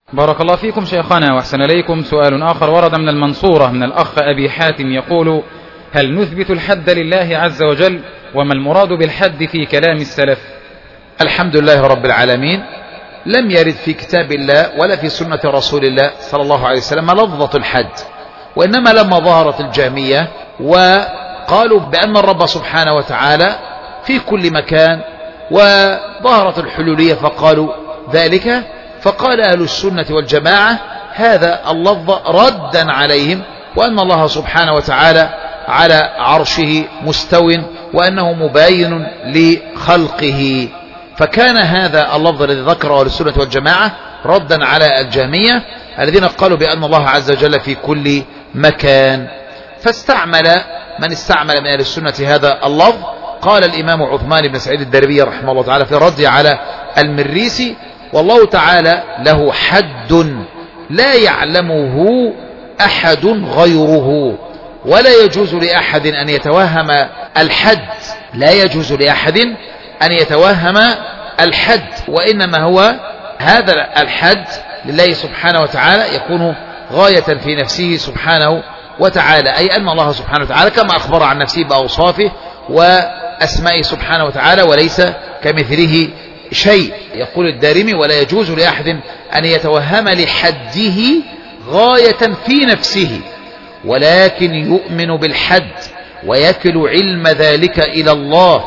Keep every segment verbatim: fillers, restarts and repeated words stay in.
بارك الله فيكم شيخنا وأحسن إليكم. سؤال آخر ورد من المنصورة من الأخ أبي حاتم يقول: هل نثبت الحد لله عز وجل؟ وما المراد بالحد في كلام السلف؟ الحمد لله رب العالمين، لم يرد في كتاب الله ولا في سنة رسول الله صلى الله عليه وسلم لفظة الحد، وإنما لما ظهرت الجهمية وقالوا بأن الرب سبحانه وتعالى في كل مكان، وظهرت الحلولية فقالوا ذلك، فقال أهل السنة والجماعة هذا اللفظ ردا عليهم، وأن الله سبحانه وتعالى على عرشه مستو، وأنه مباين لخلقه. فكان هذا اللفظ الذي ذكره أهل السنة والجماعة ردا على الجهمية الذين قالوا بأن الله عز وجل في كل مكان. فاستعمل من استعمل من أهل السنة هذا اللفظ. قال الإمام عثمان بن سعيد الدربي رحمه الله تعالى في رد على المريسي: والله تعالى له حد لا يعلمه أحد غيره، ولا يجوز لأحد أن يتوهم الحد، لا يجوز لأحد أن يتوهم الحد، وإنما هو هذا الحد لله سبحانه وتعالى يكون غاية في نفسه سبحانه وتعالى، أي أن الله سبحانه وتعالى كما أخبر عن نفسه بأوصافه وأسمائه سبحانه وتعالى وليس كمثله شيء. يقول الدارمي: ولا يجوز لأحد أن يتوهم لحده غاية في نفسه، ولكن يؤمن بالحد ويكل علم ذلك إلى الله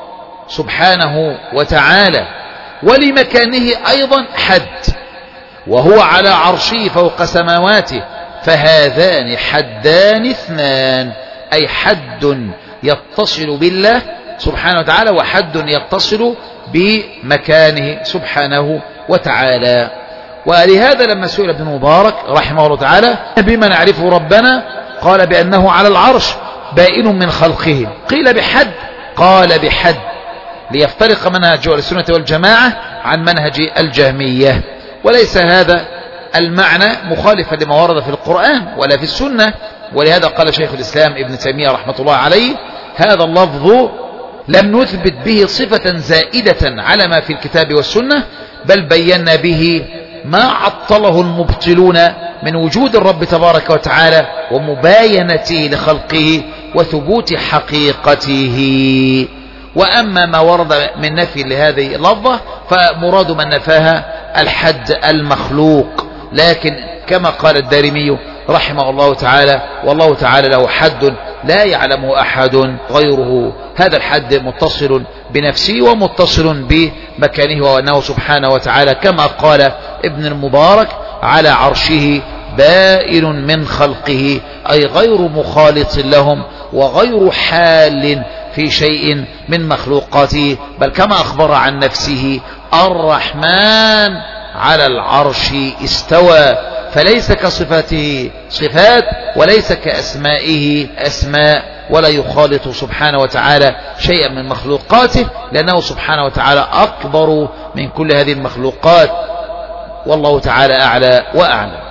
سبحانه وتعالى، ولمكانه أيضا حد، وهو على عرشه فوق سماواته، فهذان حدان اثنان، أي حد يتصل بالله سبحانه وتعالى، وحد يتصل بمكانه سبحانه وتعالى. ولهذا لما سئل ابن مبارك رحمه الله تعالى: بما نعرف ربنا؟ قال: بأنه على العرش بائن من خلقه. قيل: بحد؟ قال: بحد، ليفترق منهج أهل السنة والجماعة عن منهج الجهمية. وليس هذا المعنى مخالفا لما ورد في القرآن ولا في السنة، ولهذا قال شيخ الإسلام ابن تيمية رحمة الله عليه: هذا اللفظ لم نثبت به صفة زائدة على ما في الكتاب والسنة، بل بينا به ما عطله المبطلون من وجود الرب تبارك وتعالى ومباينته لخلقه وثبوت حقيقته. وأما ما ورد من نفي لهذه اللفظة فمراد من نفاها الحد المخلوق، لكن كما قال الدارمي رحمه الله تعالى: والله تعالى له حد لا يعلمه أحد غيره. هذا الحد متصل بنفسه ومتصل بمكانه، وأنه سبحانه وتعالى كما قال ابن المبارك على عرشه بائن من خلقه، أي غير مخالط لهم وغير حال في شيء من مخلوقاته، بل كما أخبر عن نفسه: الرحمن على العرش استوى، فليس كصفاته صفات وليس كأسمائه أسماء، ولا يخالط سبحانه وتعالى شيئا من مخلوقاته، لأنه سبحانه وتعالى أكبر من كل هذه المخلوقات، والله تعالى أعلى وأعلم.